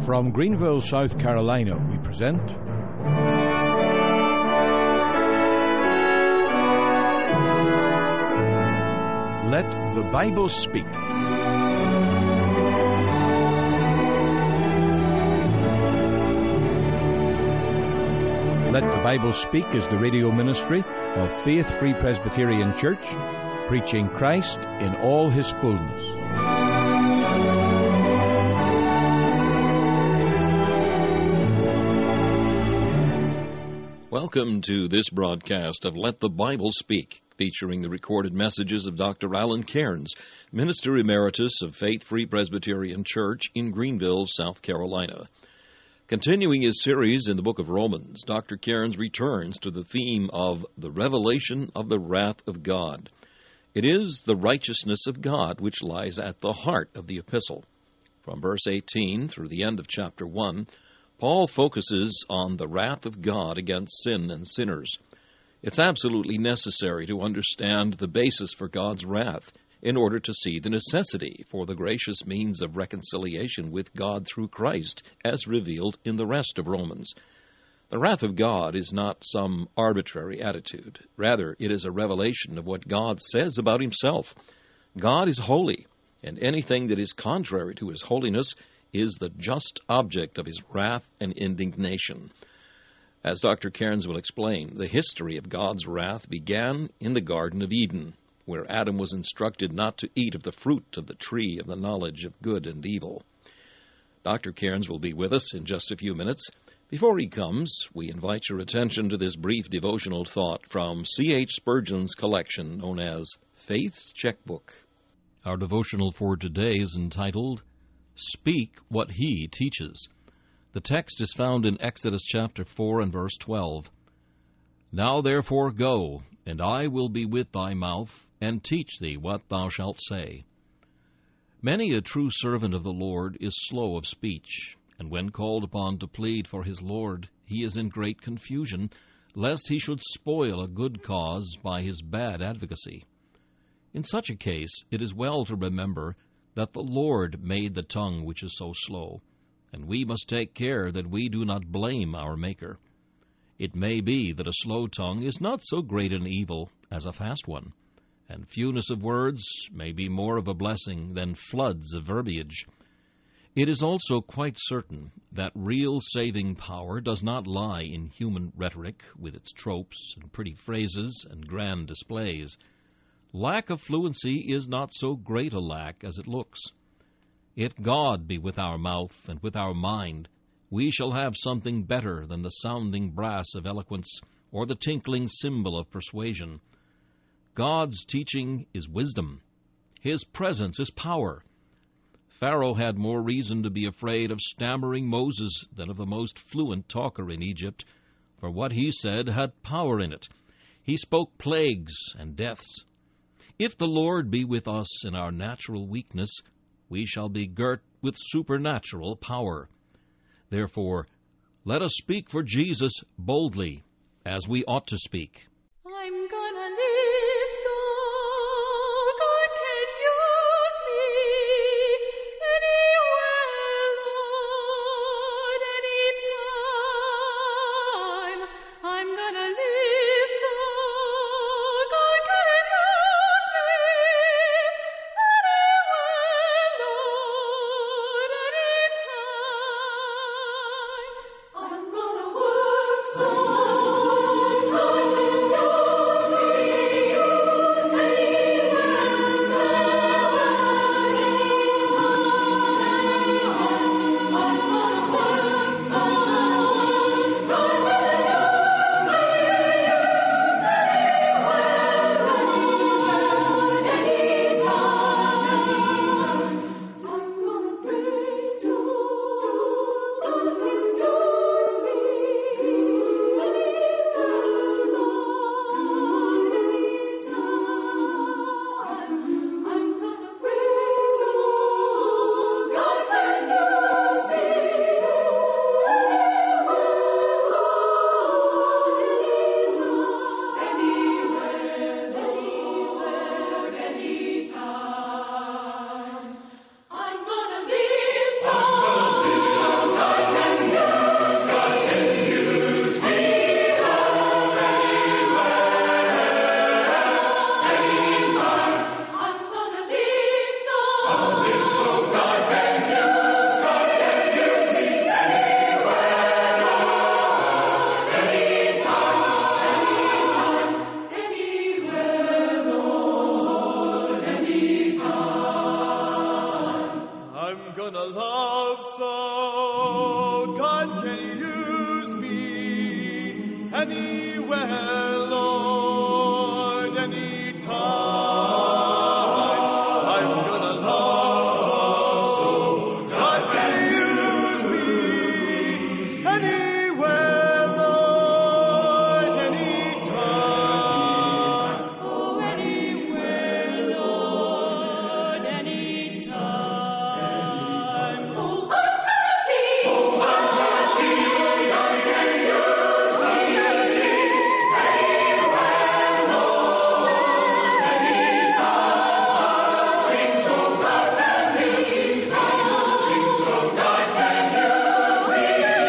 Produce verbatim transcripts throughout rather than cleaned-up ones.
From Greenville, South Carolina, we present Let the Bible Speak. Let the Bible Speak is the radio ministry of Faith Free Presbyterian Church, preaching Christ in all His fullness. Welcome to this broadcast of Let the Bible Speak, featuring the recorded messages of Doctor Alan Cairns, Minister Emeritus of Faith Free Presbyterian Church in Greenville, South Carolina. Continuing his series in the book of Romans, Doctor Cairns returns to the theme of the revelation of the wrath of God. It is the righteousness of God which lies at the heart of the epistle. From verse eighteen through the end of chapter one, Paul focuses on the wrath of God against sin and sinners. It's absolutely necessary to understand the basis for God's wrath in order to see the necessity for the gracious means of reconciliation with God through Christ, as revealed in the rest of Romans. The wrath of God is not some arbitrary attitude. Rather, it is a revelation of what God says about Himself. God is holy, and anything that is contrary to His holiness is the just object of His wrath and indignation. As Doctor Cairns will explain, the history of God's wrath began in the Garden of Eden, where Adam was instructed not to eat of the fruit of the tree of the knowledge of good and evil. Doctor Cairns will be with us in just a few minutes. Before he comes, we invite your attention to this brief devotional thought from C H Spurgeon's collection known as Faith's Checkbook. Our devotional for today is entitled, Speak What He Teaches. The text is found in Exodus chapter four and verse twelve. Now therefore go, and I will be with thy mouth, and teach thee what thou shalt say. Many a true servant of the Lord is slow of speech, and when called upon to plead for his Lord, he is in great confusion, lest he should spoil a good cause by his bad advocacy. In such a case, it is well to remember that the Lord made the tongue which is so slow, and we must take care that we do not blame our Maker. It may be that a slow tongue is not so great an evil as a fast one, and fewness of words may be more of a blessing than floods of verbiage. It is also quite certain that real saving power does not lie in human rhetoric with its tropes and pretty phrases and grand displays. Lack of fluency is not so great a lack as it looks. If God be with our mouth and with our mind, we shall have something better than the sounding brass of eloquence or the tinkling cymbal of persuasion. God's teaching is wisdom. His presence is power. Pharaoh had more reason to be afraid of stammering Moses than of the most fluent talker in Egypt, for what he said had power in it. He spoke plagues and deaths. If the Lord be with us in our natural weakness, we shall be girt with supernatural power. Therefore, let us speak for Jesus boldly, as we ought to speak. I'm gonna live so God can use me anywhere, Lord, anytime. I'm gonna live so God can use me anywhere, Lord, anytime. I'm gonna work so God can gonna love so God can use me anywhere, Lord, anytime. I'm gonna love so God can use me anywhere, Lord, anytime. Oh, anywhere, Lord, anytime. Oh, I'm gonna see. Oh, I'm gonna see. So God can use me. I'm gonna see. Anywhere, Lord, anytime. Sing so God can use me. Sing so God can use me.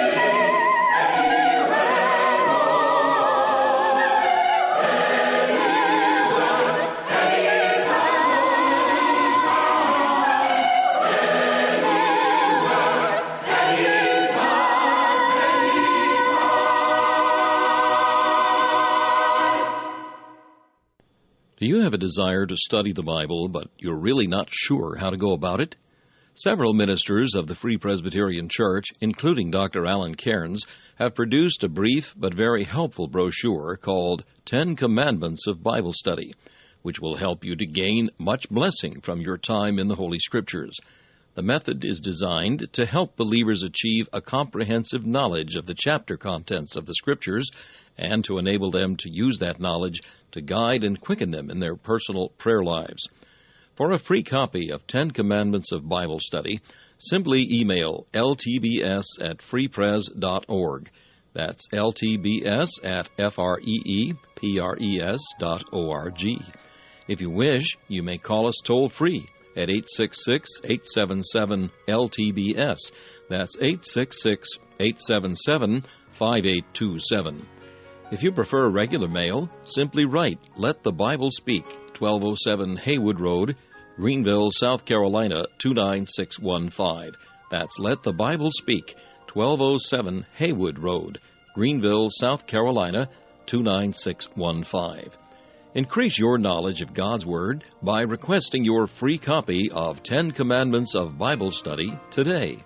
Do you have a desire to study the Bible, but you're really not sure how to go about it? Several ministers of the Free Presbyterian Church, including Doctor Alan Cairns, have produced a brief but very helpful brochure called Ten Commandments of Bible Study, which will help you to gain much blessing from your time in the Holy Scriptures. The method is designed to help believers achieve a comprehensive knowledge of the chapter contents of the Scriptures and to enable them to use that knowledge to guide and quicken them in their personal prayer lives. For a free copy of Ten Commandments of Bible Study, simply email l t b s at freepres dot org. That's l t b s at f r e e p r e s dot o r g. If you wish, you may call us toll-free at eight six six, eight seven seven, L T B S. That's eight six six, eight seven seven, five eight two seven. If you prefer regular mail, simply write Let the Bible Speak, twelve oh seven Haywood Road, Greenville, South Carolina, two nine six one five. That's Let the Bible Speak, twelve oh seven Haywood Road, Greenville, South Carolina, two nine six one five. Increase your knowledge of God's Word by requesting your free copy of Ten Commandments of Bible Study today.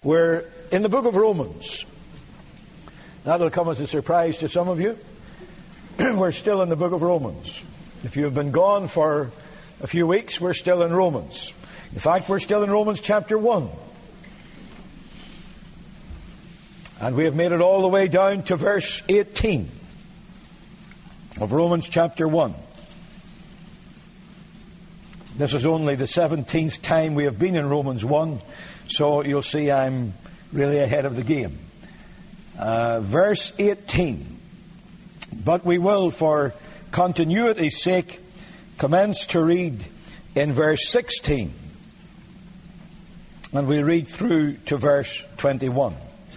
We're in the book of Romans. That'll come as a surprise to some of you. We're still in the book of Romans. If you've been gone for a few weeks, we're still in Romans. In fact, we're still in Romans chapter one. And we have made it all the way down to verse eighteen of Romans chapter one. This is only the seventeenth time we have been in Romans one, so you'll see I'm really ahead of the game. Uh, verse eighteen. But we will, for continuity's sake, commence to read in verse sixteen. And we'll read through to verse twenty-one.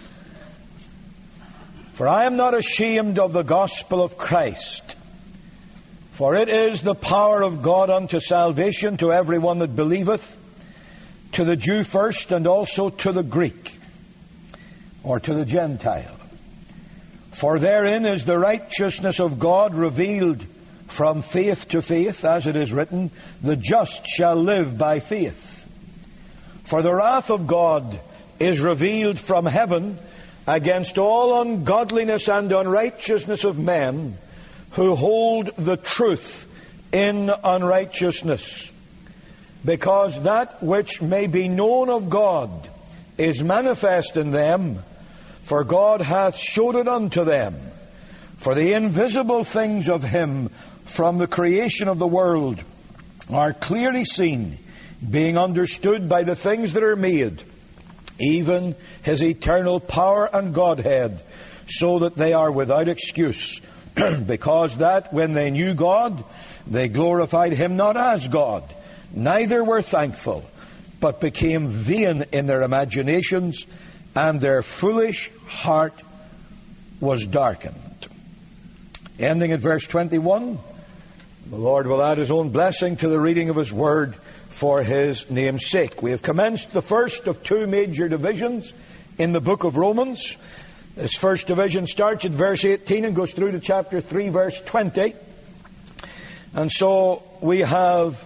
For I am not ashamed of the gospel of Christ, for it is the power of God unto salvation to every one that believeth, to the Jew first, and also to the Greek, or to the Gentile. For therein is the righteousness of God revealed from faith to faith, as it is written, the just shall live by faith. For the wrath of God is revealed from heaven against all ungodliness and unrighteousness of men, who hold the truth in unrighteousness. Because that which may be known of God is manifest in them, for God hath showed it unto them. For the invisible things of Him from the creation of the world are clearly seen, being understood by the things that are made, even His eternal power and Godhead, so that they are without excuse. Because that when they knew God, they glorified Him not as God, neither were thankful, but became vain in their imaginations, and their foolish heart was darkened. Ending at verse twenty-one, the Lord will add His own blessing to the reading of His Word for His name's sake. We have commenced the first of two major divisions in the book of Romans. This first division starts at verse eighteen and goes through to chapter three, verse twenty. And so we have,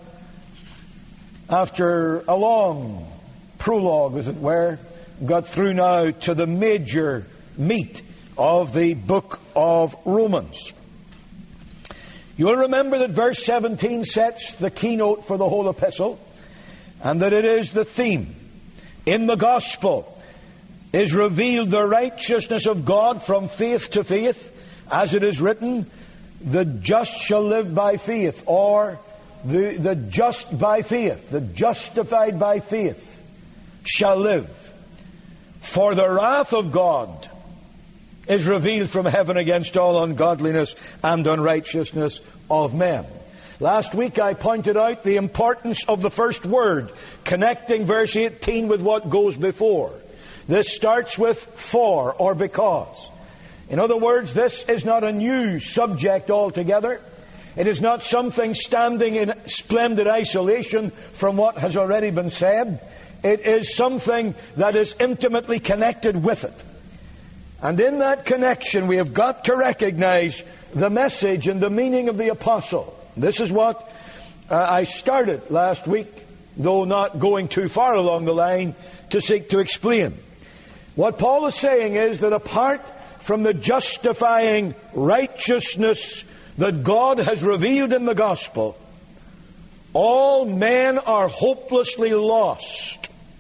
after a long prologue, as it were, got through now to the major meat of the book of Romans. You'll remember that verse seventeen sets the keynote for the whole epistle, and that it is the theme. In the gospel is revealed the righteousness of God from faith to faith, as it is written, the just shall live by faith, or the, the just by faith, the justified by faith shall live. For the wrath of God is revealed from heaven against all ungodliness and unrighteousness of men. Last week I pointed out the importance of the first word, connecting verse eighteen with what goes before. This starts with for, or because. In other words, this is not a new subject altogether. It is not something standing in splendid isolation from what has already been said. It is something that is intimately connected with it. And in that connection, we have got to recognize the message and the meaning of the apostle. This is what uh, I started last week, though not going too far along the line, to seek to explain. What Paul is saying is that apart from the justifying righteousness that God has revealed in the gospel, all men are hopelessly lost,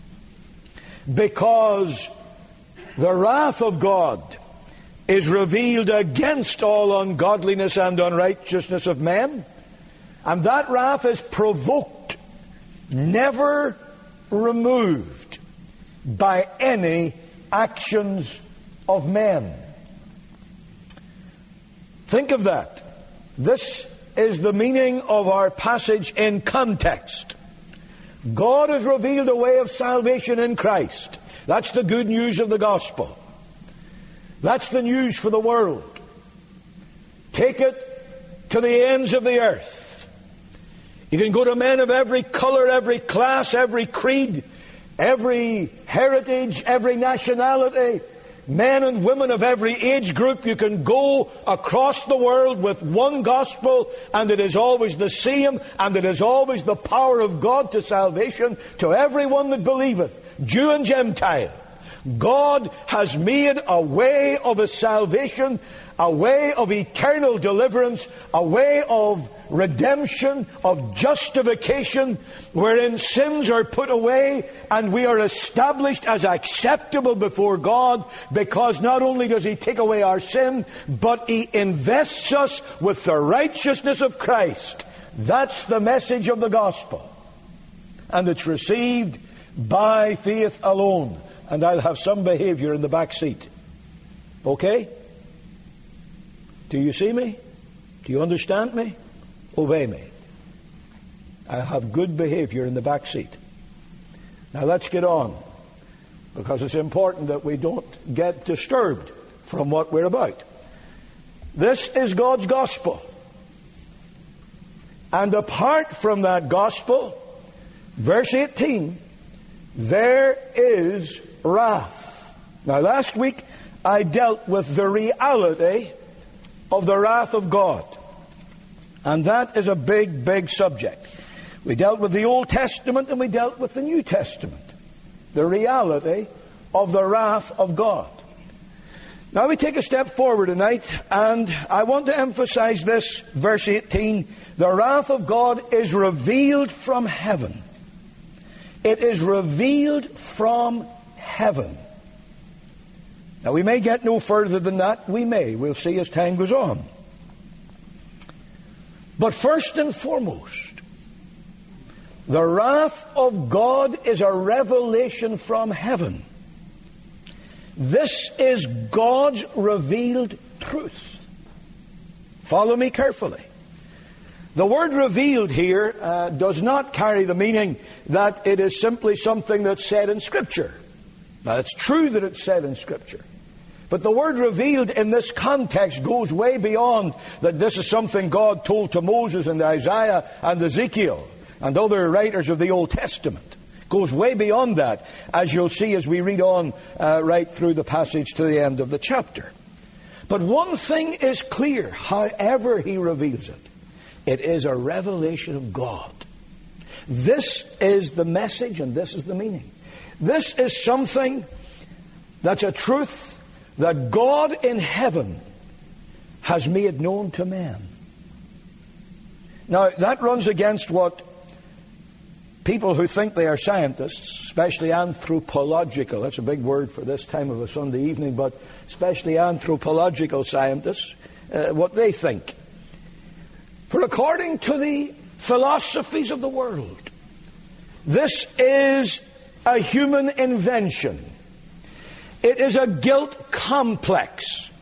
because the wrath of God is revealed against all ungodliness and unrighteousness of men, and that wrath is provoked, never removed, by any actions of men. Think of that. This is the meaning of our passage in context. God has revealed a way of salvation in Christ. That's the good news of the gospel. That's the news for the world. Take it to the ends of the earth. You can go to men of every color, every class, every creed, every heritage, every nationality, men and women of every age group. You can go across the world with one gospel, and it is always the same, and it is always the power of God to salvation to everyone that believeth, Jew and Gentile. God has made a way of His salvation, a way of eternal deliverance, a way of redemption, of justification, wherein sins are put away and we are established as acceptable before God, because not only does He take away our sin, but He invests us with the righteousness of Christ. That's the message of the gospel. And it's received by faith alone. And I'll have some behavior in the back seat. Okay? Do you see me? Do you understand me? Obey me. I'll have good behavior in the back seat. Now let's get on, because it's important that we don't get disturbed from what we're about. This is God's gospel. And apart from that gospel, verse eighteen, there is wrath. Now last week I dealt with the reality of the wrath of God. And that is a big, big subject. We dealt with the Old Testament and we dealt with the New Testament. The reality of the wrath of God. Now we take a step forward tonight, and I want to emphasize this, verse eighteen. The wrath of God is revealed from heaven. It is revealed from heaven. Now we may get no further than that. We may. We'll see as time goes on. But first and foremost, the wrath of God is a revelation from heaven. This is God's revealed truth. Follow me carefully. The word revealed here uh, does not carry the meaning that it is simply something that's said in Scripture. Now, it's true that it's said in Scripture. But the word revealed in this context goes way beyond that this is something God told to Moses and Isaiah and Ezekiel and other writers of the Old Testament. It goes way beyond that, as you'll see as we read on uh, right through the passage to the end of the chapter. But one thing is clear, however He reveals it. It is a revelation of God. This is the message and this is the meaning. This is something that's a truth that God in heaven has made known to men. Now, that runs against what people who think they are scientists, especially anthropological, that's a big word for this time of a Sunday evening, but especially anthropological scientists, uh, what they think. For according to the philosophies of the world, this is a human invention. It is a guilt complex.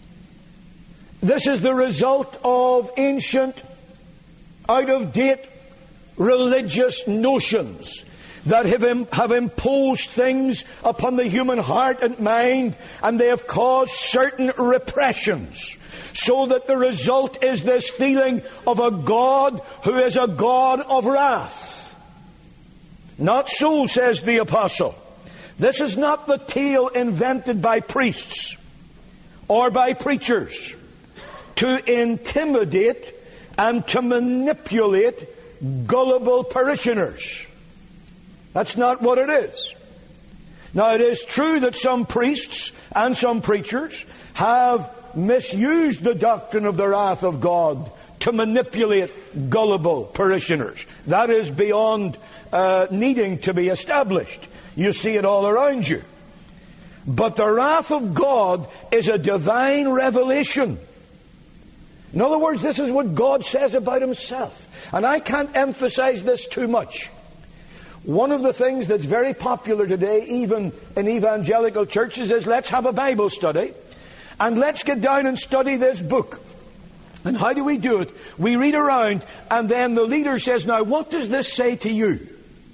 This is the result of ancient, out-of-date religious notions that have, have imposed things upon the human heart and mind, and they have caused certain repressions, so that the result is this feeling of a God who is a God of wrath. Not so, says the apostle. This is not the tale invented by priests or by preachers to intimidate and to manipulate gullible parishioners. That's not what it is. Now, it is true that some priests and some preachers have misused the doctrine of the wrath of God to manipulate gullible parishioners. That is beyond uh, needing to be established. You see it all around you. But the wrath of God is a divine revelation. In other words, this is what God says about Himself. And I can't emphasize this too much. One of the things that's very popular today, even in evangelical churches, is let's have a Bible study and let's get down and study this book. And how do we do it? We read around, and then the leader says, now what does this say to you?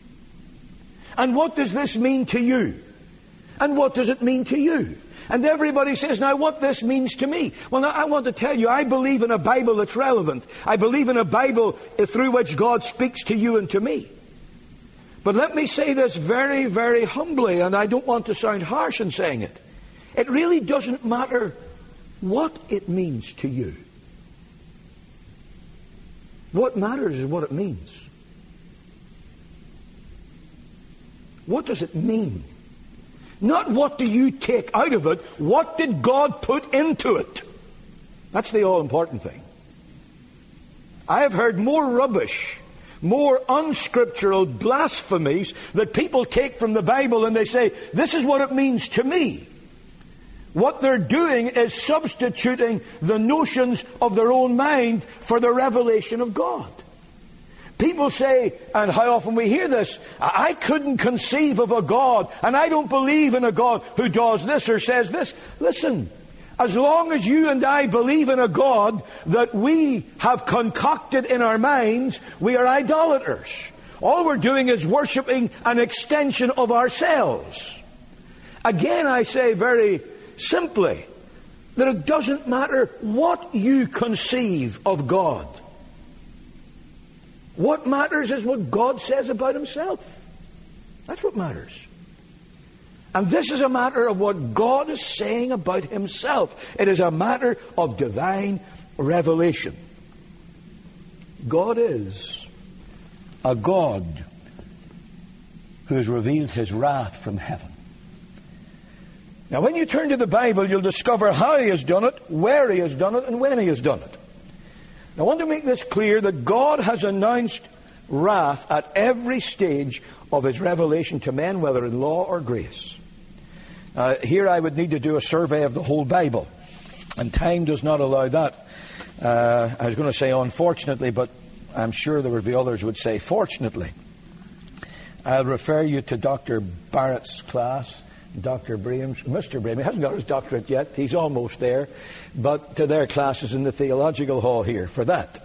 And what does this mean to you? And what does it mean to you? And everybody says, now what this means to me? Well, now I want to tell you, I believe in a Bible that's relevant. I believe in a Bible through which God speaks to you and to me. But let me say this very, very humbly, and I don't want to sound harsh in saying it. It really doesn't matter what it means to you. What matters is what it means. What does it mean? Not what do you take out of it, what did God put into it? That's the all-important thing. I have heard more rubbish, more unscriptural blasphemies that people take from the Bible and they say, this is what it means to me. What they're doing is substituting the notions of their own mind for the revelation of God. People say, and how often we hear this, I couldn't conceive of a God, and I don't believe in a God who does this or says this. Listen, as long as you and I believe in a God that we have concocted in our minds, we are idolaters. All we're doing is worshiping an extension of ourselves. Again, I say very simply that it doesn't matter what you conceive of God. What matters is what God says about Himself. That's what matters. And this is a matter of what God is saying about Himself. It is a matter of divine revelation. God is a God who has revealed His wrath from heaven. Now, when you turn to the Bible, you'll discover how He has done it, where He has done it, and when He has done it. I want to make this clear that God has announced wrath at every stage of His revelation to men, whether in law or grace. Uh, here I would need to do a survey of the whole Bible, and time does not allow that. Uh, I was going to say unfortunately, but I'm sure there would be others who would say fortunately. I'll refer you to Doctor Barrett's class, Doctor Braham's, Mister Braham. He hasn't got his doctorate yet. He's almost there. But to their classes in the theological hall here for that.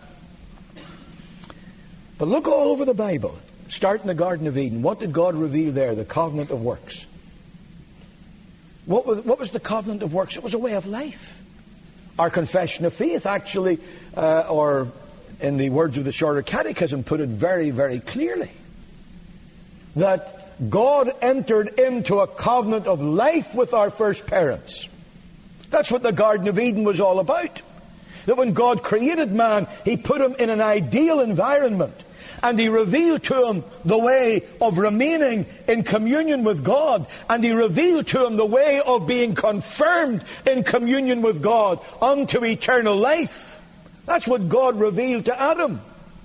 But look all over the Bible. Start in the Garden of Eden. What did God reveal there? The covenant of works. What was, what was the covenant of works? It was a way of life. Our confession of faith actually, uh, or in the words of the Shorter Catechism, put it very, very clearly. That God entered into a covenant of life with our first parents. That's what the Garden of Eden was all about. That when God created man, He put him in an ideal environment. And He revealed to him the way of remaining in communion with God. And He revealed to him the way of being confirmed in communion with God unto eternal life. That's what God revealed to Adam.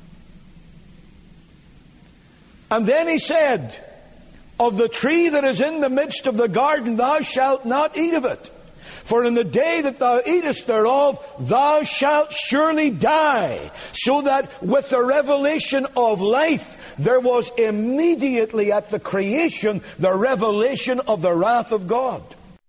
And then He said, of the tree that is in the midst of the garden, thou shalt not eat of it. For in the day that thou eatest thereof, thou shalt surely die. So that with the revelation of life, there was immediately at the creation the revelation of the wrath of God.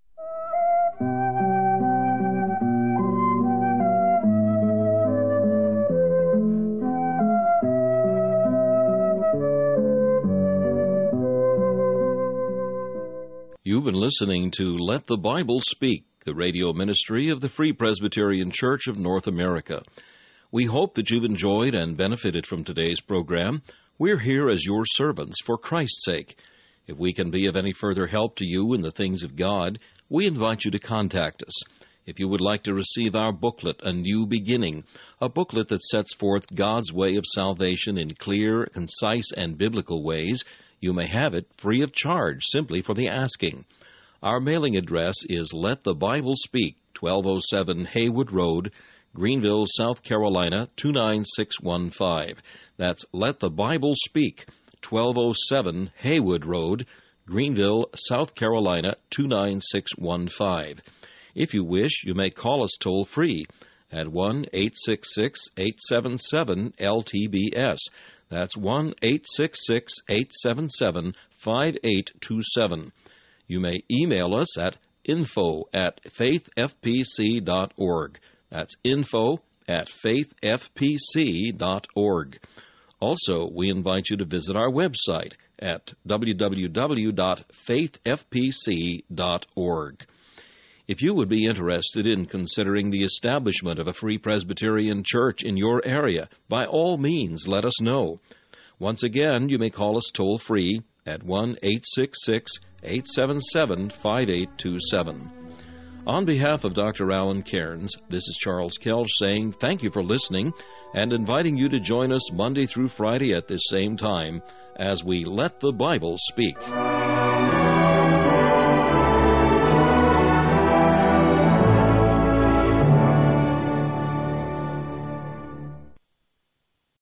You've been listening to Let the Bible Speak, the radio ministry of the Free Presbyterian Church of North America. We hope that you've enjoyed and benefited from today's program. We're here as your servants for Christ's sake. If we can be of any further help to you in the things of God, we invite you to contact us. If you would like to receive our booklet, A New Beginning, a booklet that sets forth God's way of salvation in clear, concise, and biblical ways, you may have it free of charge, simply for the asking. Our mailing address is Let the Bible Speak, twelve oh seven Haywood Road, Greenville, South Carolina, two nine six one five. That's Let the Bible Speak, twelve oh seven Haywood Road, Greenville, South Carolina, two nine six one five. If you wish, you may call us toll-free at one eight six six, eight seven seven, L T B S. That's one eight six six, eight seven seven, five eight two seven. You may email us at info at faith f p c dot org. That's info at faith f p c dot org. Also, we invite you to visit our website at w w w dot faith f p c dot org. If you would be interested in considering the establishment of a Free Presbyterian Church in your area, by all means, let us know. Once again, you may call us toll-free at one eight six six, eight seven seven, five eight two seven. On behalf of Doctor Alan Cairns, this is Charles Kelch saying thank you for listening and inviting you to join us Monday through Friday at this same time as we Let the Bible Speak.